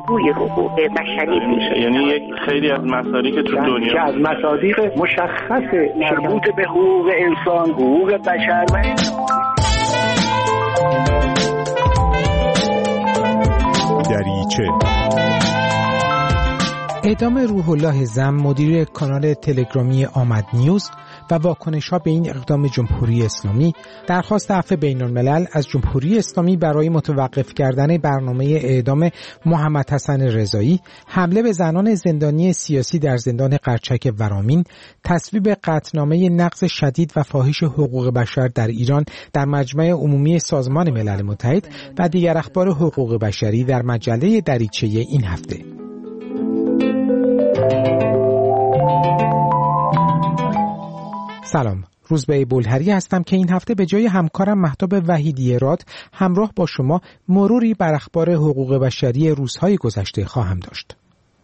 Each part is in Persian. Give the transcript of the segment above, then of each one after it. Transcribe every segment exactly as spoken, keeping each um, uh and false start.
بازگوی حقوق بشری میشه. یعنی یک خیلی از مصادیق تو دنیا که از مصادیق مشخص مربوط به حقوق انسان، حقوق بشر و دریچه. اعدام روح الله زم مدیر کانال تلگرامی آمد نیوز و واکنش‌ها به این اقدام جمهوری اسلامی، درخواست عفو بین‌الملل از جمهوری اسلامی برای متوقف کردن برنامه اعدام محمد حسن رضایی، حمله به زنان زندانی سیاسی در زندان قرچک ورامین، تصویب قطعنامه نقض شدید و فاحش حقوق بشر در ایران در مجمع عمومی سازمان ملل متحد و دیگر اخبار حقوق بشری در مجله دریچه این هفته. سلام، روزبه بولهری هستم که این هفته به جای همکارم مهتاب وحیدی راد همراه با شما مروری بر اخبار حقوق بشری روزهای گذشته خواهم داشت.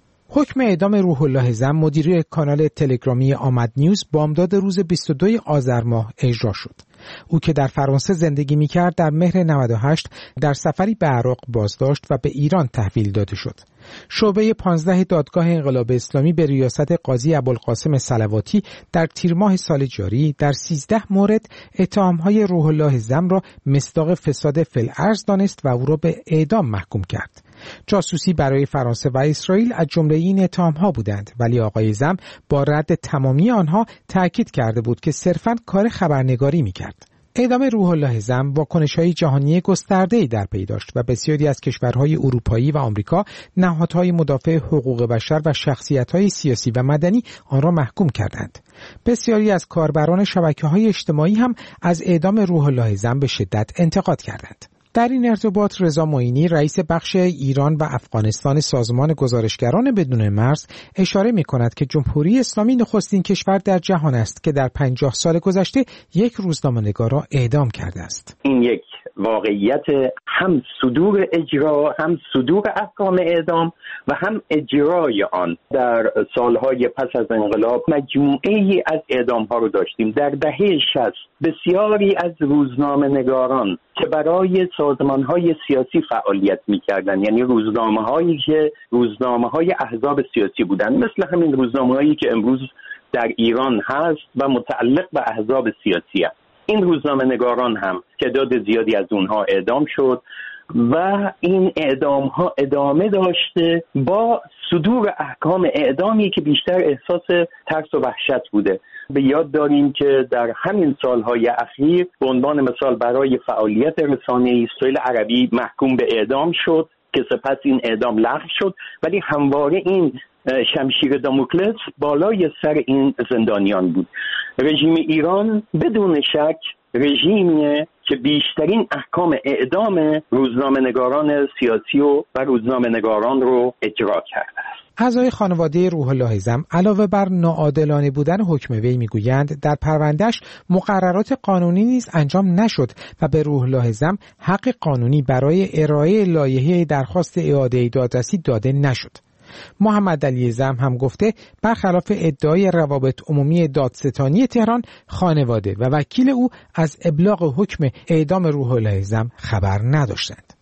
حکم اعدام روح الله زم مدیر کانال تلگرامی آمد نیوز بامداد روز بیست و دوم آذر ماه اجرا شد. او که در فرانسه زندگی می‌کرد در مهر نود و هشت در سفری به عراق بازداشت و به ایران تحویل داده شد. شعبه پانزده دادگاه انقلاب اسلامی به ریاست قاضی ابوالقاسم صلواتی در تیر ماه سال جاری در سیزده مورد اتهام‌های روح الله زم را مصداق فساد فی‌الارض دانست و او را به اعدام محکوم کرد. جاسوسی برای فرانسه و اسرائیل از جمله این اتهام‌ها بودند، ولی آقای زم با رد تمامی آنها تأکید کرده بود که صرفاً کار خبرنگاری می‌کرد. اعدام روح الله زم واکنش‌های جهانی گسترده‌ای در پی داشت و بسیاری از کشورهای اروپایی و آمریکا نهادهای مدافع حقوق بشر و شخصیت‌های سیاسی و مدنی آن را محکوم کردند. بسیاری از کاربران شبکه‌های اجتماعی هم از اعدام روح الله زم به شدت انتقاد کردند. در این ارتباط رضا معینی رئیس بخش ایران و افغانستان سازمان گزارشگران بدون مرز اشاره می‌کند که جمهوری اسلامی نخستین کشور در جهان است که در پنجاه سال گذشته یک روزنامه‌نگار را اعدام کرده است. این یک واقعیت هم صدور اجرا، هم صدور احکام اعدام و هم اجرای آن در سالهای پس از انقلاب مجموعه‌ای از اعدام‌ها رو داشتیم. در دهه شصت بسیاری از روزنامه‌نگاران که برای سازمان‌های سیاسی فعالیت می‌کردند، یعنی روزنامه‌هایی که روزنامه‌های احزاب سیاسی بودند، مثل همین روزنامه‌هایی که امروز در ایران هست و متعلق به احزاب سیاسی هست، این روزنامه‌نگاران هم تعداد زیادی از اونها اعدام شد و این اعدام ها ادامه داشته با صدور احکام اعدامی که بیشتر احساس ترس و وحشت بوده. به یاد داریم که در همین سالهای اخیر به عنوان مثال برای فعالیت رسانه‌ای سهیل عربی محکوم به اعدام شد که سپس این اعدام لغو شد، ولی همواره این شمشیر داموکلس بالای سر این زندانیان بود. رژیم ایران بدون شک رژیمیه که بیشترین احکام اعدام روزنامه‌نگاران سیاسی و و روزنامه‌نگاران رو اجرا کرده است. اعضای خانواده روح الله زم علاوه بر ناعادلانه بودن حکم وی میگویند در پروندهش مقررات قانونی نیز انجام نشد و به روح الله زم حق قانونی برای ارائه لایحه درخواست اعاده دادرسی داده نشد. محمد علی زم هم گفته برخلاف ادعای روابط عمومی دادستانی تهران، خانواده و وکیل او از ابلاغ حکم اعدام روح الله زم خبر نداشتند.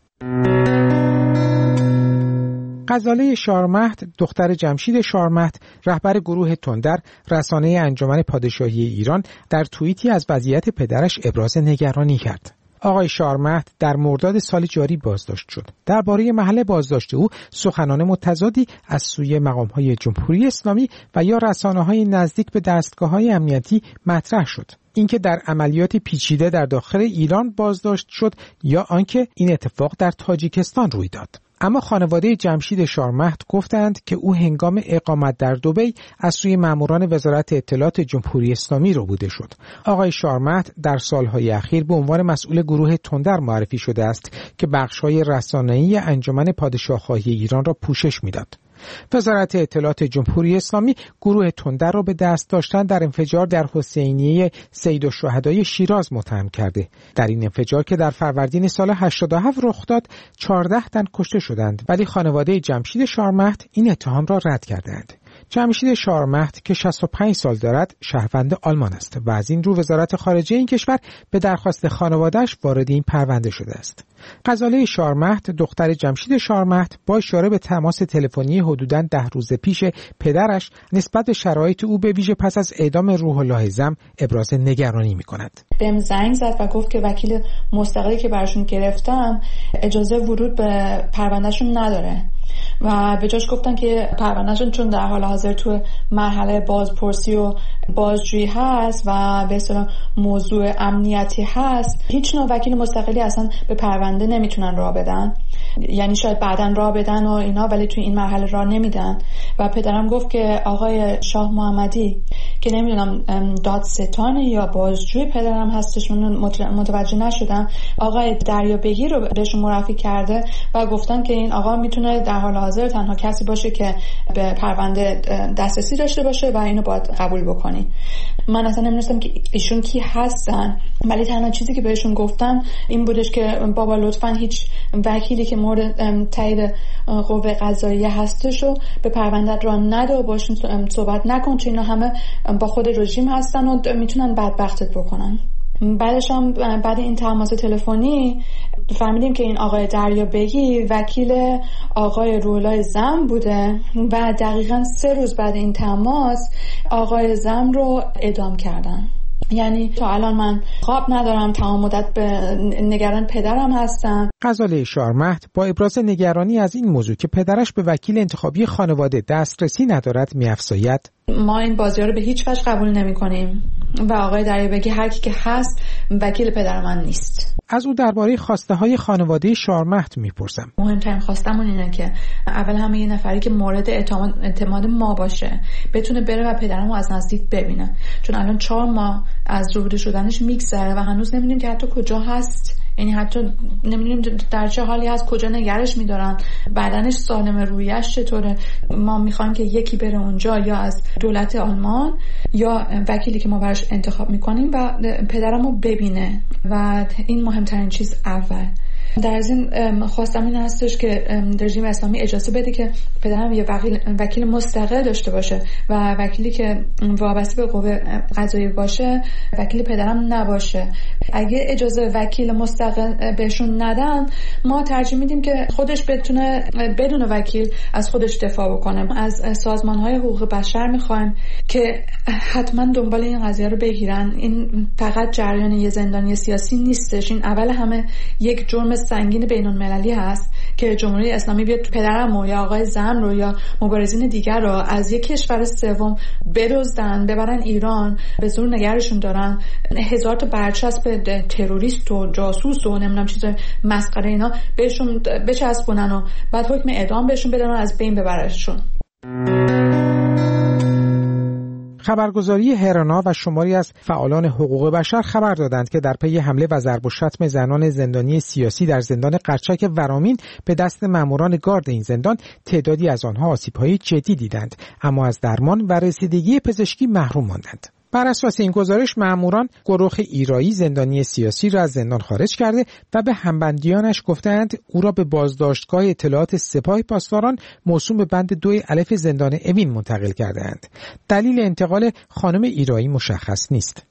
غزاله شارمهد، دختر جمشید شارمهد، رهبر گروه تندر، رسانه انجمن پادشاهی ایران، در توییتی از وضعیت پدرش ابراز نگرانی کرد. آقای شارمهد در مرداد سال جاری بازداشت شد. درباره محل بازداشت او سخنان متضادی از سوی مقام‌های جمهوری اسلامی و یا رسانه‌های نزدیک به دستگاه‌های امنیتی مطرح شد. اینکه در عملیات پیچیده در داخل ایران بازداشت شد یا آنکه این اتفاق در تاجیکستان روی داد. اما خانواده جمشید شارمهد گفتند که او هنگام اقامت در دبی از سوی ماموران وزارت اطلاعات جمهوری اسلامی ربوده شد. آقای شارمهد در سالهای اخیر به عنوان مسئول گروه تندر معرفی شده است که بخش‌های رسانه‌ای انجمن پادشاهخواهی ایران را پوشش می‌داد. وزارت اطلاعات جمهوری اسلامی گروه تندر را به دست داشتن در انفجار در حسینیه سیدالشهدای شیراز متهم کرده. در این انفجار که در فروردین سال هشتاد و هفت رخ داد، چهارده تن کشته شدند، ولی خانواده جمشید شارمهد این اتهام را رد کردند. جمشید شارمهد که شصت و پنج سال دارد شهروند آلمان است و از این رو وزارت خارجه این کشور به درخواست خانواده‌اش وارد این پرونده شده است. غزاله شارمهد دختر جمشید شارمهد با اشاره به تماس تلفنی حدوداً ده روز پیش پدرش نسبت به شرایط او به ویژه پس از اعدام روح الله زم ابراز نگرانی می‌کند. بهم زنگ زد و گفت که وکیل مستقلی که براشون گرفتم اجازه ورود به پروندهشون نداره و به جاش گفتن که پروندهشون چون در حال حاضر تو مرحله بازپرسی و بازجویی هست و به اصطلاح موضوع امنیتی هست، هیچ نوع وکیل مستقلی اصلا به پرونده نمیتونن راه بدن. یعنی شاید بعداً راه بدن و اینا، ولی تو این مرحله راه نمیدن. و پدرم گفت که آقای شاه محمدی که نمیدونم دادستان یا بازجوی پدرم هستش، من متوجه نشدم، آقای دریابگی رو بهشون معرفی کرده و گفتن که این آقا میتونه در حال حاضر تنها کسی باشه که به پرونده دسترسی داشته باشه و اینو باید قبول بکنی. من اصلا نمیدونستم که ایشون کی هستن، ولی تنها چیزی که بهشون گفتم این بودش که بابا لطفاً هیچ وکیلی که مورد تایید قوه قضاییه هستش رو به پرونده را نده و باشون صحبت نکن، چون اینا همه با خود رژیم هستن و میتونن بدبختت بکنن. بعدش هم بعد این تماس تلفنی فهمیدیم که این آقای دریابگی وکیل آقای روح الله زم بوده و دقیقاً سه روز بعد این تماس آقای زم رو اعدام کردن. یعنی تا الان من خواب ندارم، تمام مدت به نگران پدرم هستم. غزاله شارمهد با ابراز نگرانی از این موضوع که پدرش به وکیل انتخابی خانواده دسترسی ندارد می‌افزاید: ما این بازی‌ها رو به هیچ وجه قبول نمی‌کنیم و آقای دریابگی هر کی که هست وکیل پدر من نیست. از او درباره خواسته‌های خانواده شارمهد می‌پرسم. مهمترین خواستمون اینه که اول همه یه نفری که مورد اعتماد, اعتماد ما باشه بتونه بره و پدرمو از نزدیک ببینه، چون الان چهار ماه از روبرو شدنش میگذره و هنوز نمی‌دونیم که حتی کجا هست. یعنی حتی نمی‌دونیم در چه حالی هست، کجا نگرش می‌دارن، بدنش سالم، رویش چطوره. ما می‌خوایم که یکی بره اونجا، یا از دولت آلمان یا وکیلی که ما براش انتخاب می‌کنیم و پدرمو ببینه و این مهمترین چیز اول. در از این خواستم این هستش که رژیم اسلامی اجازه بده که پدرم یه وکیل, وکیل مستقل داشته باشه و وکیلی که وابسته به قوه قضاییه باشه وکیل پدرم نباشه. اگه اجازه وکیل مستقل بهشون ندن، ما ترجیح میدیم که خودش بتونه بدون وکیل از خودش دفاع بکنه. از سازمان‌های حقوق بشر میخوایم که حتما دنبال این قضیه رو بگیرن. این فقط جریان یه زندانی سیاسی نیستش، این اول همه یک جرم سنگین بین‌المللی هست که جمهوری اسلامی بیاد پدرم یا آقای زم رو یا مبارزین دیگر رو از یک کشور سوم بدزدن ببرن ایران، به زور نگرشون دارن، هزار تا برچسب تروریست و جاسوس و نمیدونم چیز مسخره اینا بهشون بچسبونن و بعد حکم اعدام بهشون بدن و از بین ببرشون. خبرگزاری هرانا و شماری از فعالان حقوق بشر خبر دادند که در پی حمله و ضرب و شتم زنان زندانی سیاسی در زندان قرچک ورامین به دست ماموران گارد این زندان، تعدادی از آنها آسیب‌های جدی دیدند اما از درمان و رسیدگی پزشکی محروم ماندند. بر اساس این گزارش ماموران گروه ایرایی زندانی سیاسی را از زندان خارج کرده و به همبندیانش گفتند او را به بازداشتگاه اطلاعات سپاه پاسداران موسوم به بند دو الف زندان اوین منتقل کرده‌اند. دلیل انتقال خانم ایرایی مشخص نیست.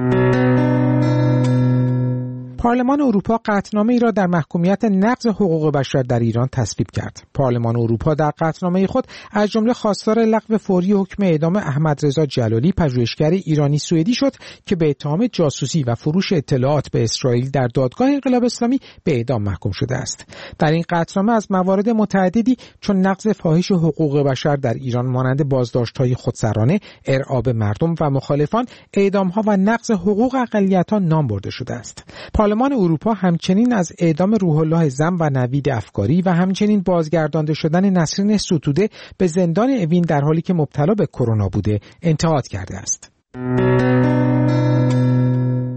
پارلمان اروپا قطعنامه ای را در محکومیت نقض حقوق بشر در ایران تصویب کرد. پارلمان اروپا در قطعنامه خود از جمله خواستار لغو فوری حکم اعدام احمد رضا جلالی، پژوهشگر ایرانی سوئدی شد که به اتهام جاسوسی و فروش اطلاعات به اسرائیل در دادگاه انقلاب اسلامی به اعدام محکوم شده است. در این قطعنامه از موارد متعددی چون نقض فاحش حقوق بشر در ایران مانند بازداشت‌های خودسرانه، ارعاب مردم و مخالفان، اعدام‌ها و نقض حقوق اقلیت‌ها نام برده شده است. پارلمان اروپا همچنین از اعدام روح الله زم و نوید افکاری و همچنین بازگردانده شدن نسرین ستوده به زندان اوین در حالی که مبتلا به کرونا بوده انتقاد کرده است.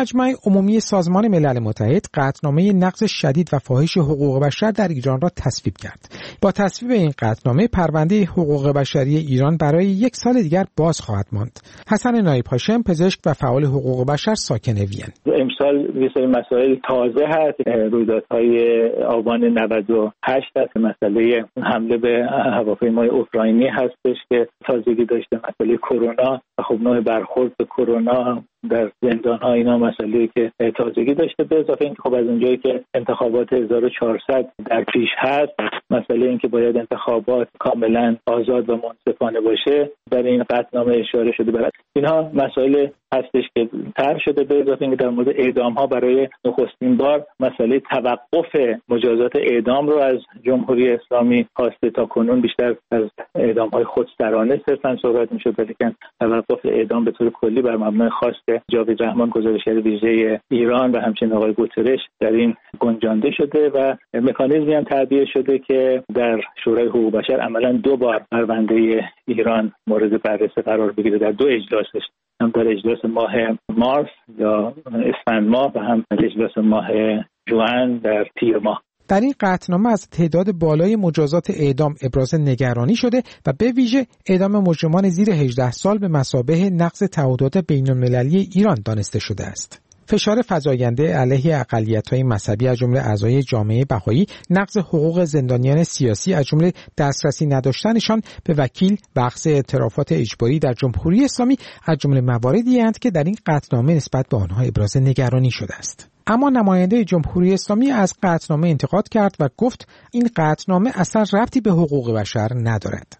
مجمع عمومی سازمان ملل متحد قطعنامه نقض شدید و فاحش حقوق بشر در ایران را تصویب کرد. با تصویب این قطعنامه پرونده حقوق بشری ایران برای یک سال دیگر باز خواهد ماند. حسن نایب هاشم، پزشک و فعال حقوق بشر ساکن وین: امسال یه سری مسائل تازه هست. رویدادهای آبان نود و هشت هست، مسئله حمله به هواپیمای اوکراینی هستش که تازگی داشته، مسئله کرونا و خب نوع برخورد به کرونا در زندان‌ها، اینا مسئله که تازگی داشته. به اضافه اینکه خب از اونجایی که انتخابات هزار و چهارصد در پیش هست، مسئله این که باید انتخابات کاملا آزاد و منصفانه باشه، برای این قطعنامه اشاره شده. برای اینها مسائل هستش که طرح شده. به اضافه اینکه در مورد اعدام‌ها برای نخستین بار مسئله توقف مجازات اعدام رو از جمهوری اسلامی خواسته. تا کنون بیشتر از اعدام‌های خودسرانه صرفاً صحبت می‌شد، ولیکن توقف اعدام به طور کلی بر مبنای خواست جاوید رحمان، گزارشگر ویژه ایران، و همچنین آقای گوترش در این گنجانده شده و مکانیزمی هم تعبیه شده که در شورای حقوق بشر عملاً دو بار پرونده ایران مورد بررسی قرار بگیره، در دو اجلاسش، هم در اجلاس ماه مارس یا اسفند ماه و هم در اجلاس ماه ژوئن در تیر ماه. در این قطعنامه از تعداد بالای مجازات اعدام ابراز نگرانی شده و به ویژه اعدام مجرمان زیر هجده سال به مثابه نقض تعهدات بین‌المللی ایران دانسته شده است. فشار فزاینده علیه اقلیت‌های مذهبی از جمله اعضای جامعه بهایی، نقض حقوق زندانیان سیاسی از جمله دسترسی نداشتنشان به وکیل و اخذ اعترافات اجباری در جمهوری اسلامی از جمله مواردی اند که در این قطعنامه نسبت به آنها ابراز نگرانی شده است. اما نماینده جمهوری اسلامی از قطعنامه انتقاد کرد و گفت این قطعنامه اصلا ربطی به حقوق بشر ندارد.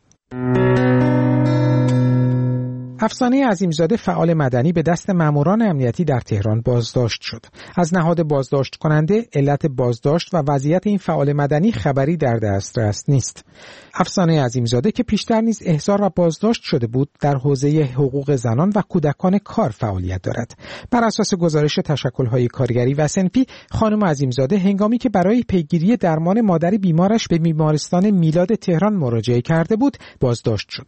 افسانه عظیمزاده، فعال مدنی، به دست ماموران امنیتی در تهران بازداشت شد. از نهاد بازداشت کننده علت بازداشت و وضعیت این فعال مدنی خبری در دسترس نیست. افسانه عظیمزاده که پیشتر نیز احضار و بازداشت شده بود، در حوزه حقوق زنان و کودکان کار فعالیت دارد. بر اساس گزارش تشکل‌های کارگری و سنفی، خانم عظیمزاده هنگامی که برای پیگیری درمان مادر بیمارش به بیمارستان میلاد تهران مراجعه کرده بود، بازداشت شد.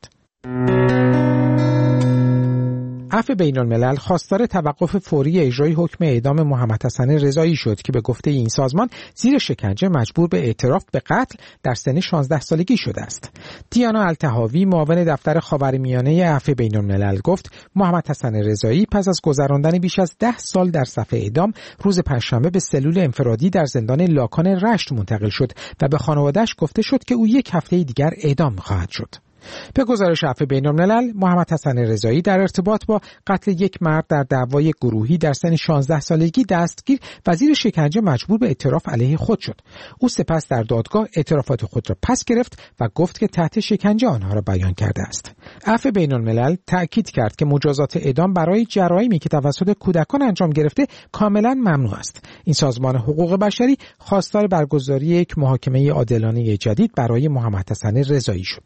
عفو بین‌الملل خواستار توقف فوری اجرای حکم اعدام محمد حسن رضایی شد که به گفته این سازمان زیر شکنجه مجبور به اعتراف به قتل در سن شانزده سالگی شده است. دیانا الطحاوی، معاون دفتر خاورمیانه عفو بین‌الملل، گفت محمد حسن رضایی پس از گذراندن بیش از ده سال در صف اعدام، روز پنجشنبه به سلول انفرادی در زندان لاکان رشت منتقل شد و به خانواده‌اش گفته شد که او یک هفته دیگر اعدام خواهد شد. به گزارش عفو بین‌الملل، محمد حسن رضایی در ارتباط با قتل یک مرد در دعوای گروهی در سن شانزده سالگی دستگیر و زیر شکنجه مجبور به اعتراف علیه خود شد. او سپس در دادگاه اعترافات خود را پس گرفت و گفت که تحت شکنجه آنها را بیان کرده است. عفو بین‌الملل تأکید کرد که مجازات اعدام برای جرایمی که توسط کودکان انجام گرفته کاملا ممنوع است. این سازمان حقوق بشری خواستار برگزاری یک محاکمه عادلانه جدید برای محمد حسن رضایی شد.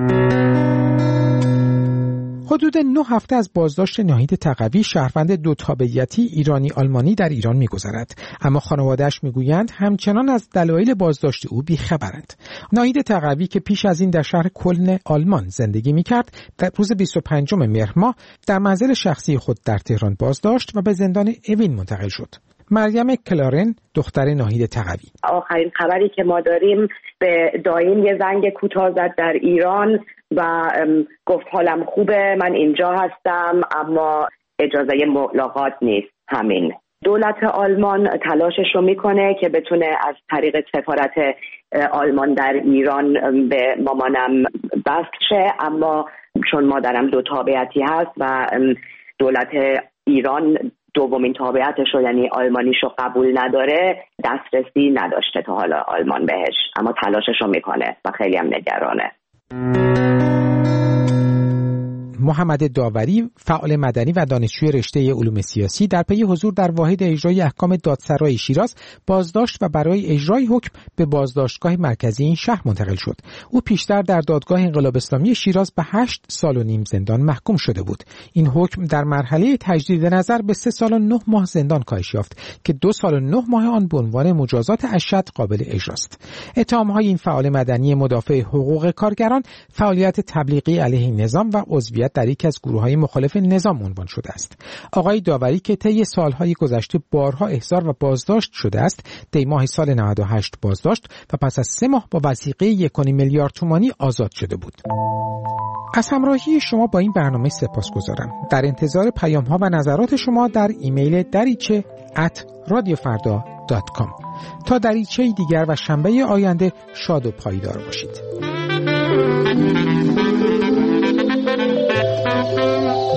حدود نه هفته از بازداشت ناهید تقوی، شهروند دو تابعیتی ایرانی آلمانی، در ایران می‌گذرد، اما خانواده‌اش می‌گویند همچنان از دلایل بازداشت او بی‌خبرند. ناهید تقوی که پیش از این در شهر کلن آلمان زندگی می‌کرد، در روز بیست و پنجم مهر ماه در منزل شخصی خود در تهران بازداشت و به زندان اوین منتقل شد. مریم کلارن، دختر ناهید تقوی: آخرین خبری که ما داریم، به دایم یه زنگ کوتاه زد در ایران و گفت حالم خوبه، من اینجا هستم، اما اجازه ملاقات نیست. همین. دولت آلمان تلاشش رو میکنه که بتونه از طریق سفارت آلمان در ایران به مامانم بست شه، اما چون مادرم دو تابعیتی هست و دولت ایران دومین تابعیتش رو، یعنی آلمانیش رو قبول نداره، دسترسی نداشته تا حالا آلمان بهش، اما تلاشش رو میکنه و خیلی هم نگرانه. محمد داوری، فعال مدنی و دانشجوی رشته علوم سیاسی، در پی حضور در واحد اجرای احکام دادسرای شیراز بازداشت و برای اجرای حکم به بازداشتگاه مرکزی این شهر منتقل شد. او پیشتر در دادگاه انقلاب اسلامی شیراز به هشت سال و نیم زندان محکوم شده بود. این حکم در مرحله تجدید نظر به سه سال و نه ماه زندان کاهش یافت که دو سال و نه ماه آن به عنوان مجازات اشد قابل اجراست. اتهام‌های این فعال مدنی مدافع حقوق کارگران، فعالیت تبلیغی علیه نظام و عضویت فعالیت در یکی از گروه‌های مخالف نظام عنوان شده است. آقای داوری که طی سالهای گذشته بارها احضار و بازداشت شده است، دی ماه سال نود و هشت بازداشت و پس از سه ماه با وثیقه یک و نیم میلیارد تومانی آزاد شده بود. از همراهی شما با این برنامه سپاسگزارم. در انتظار پیام‌ها و نظرات شما در ایمیل دریچه ات رادیو فردا دات کام. تا دریچه دیگر و شنبه آینده شاد و پایدار باشید.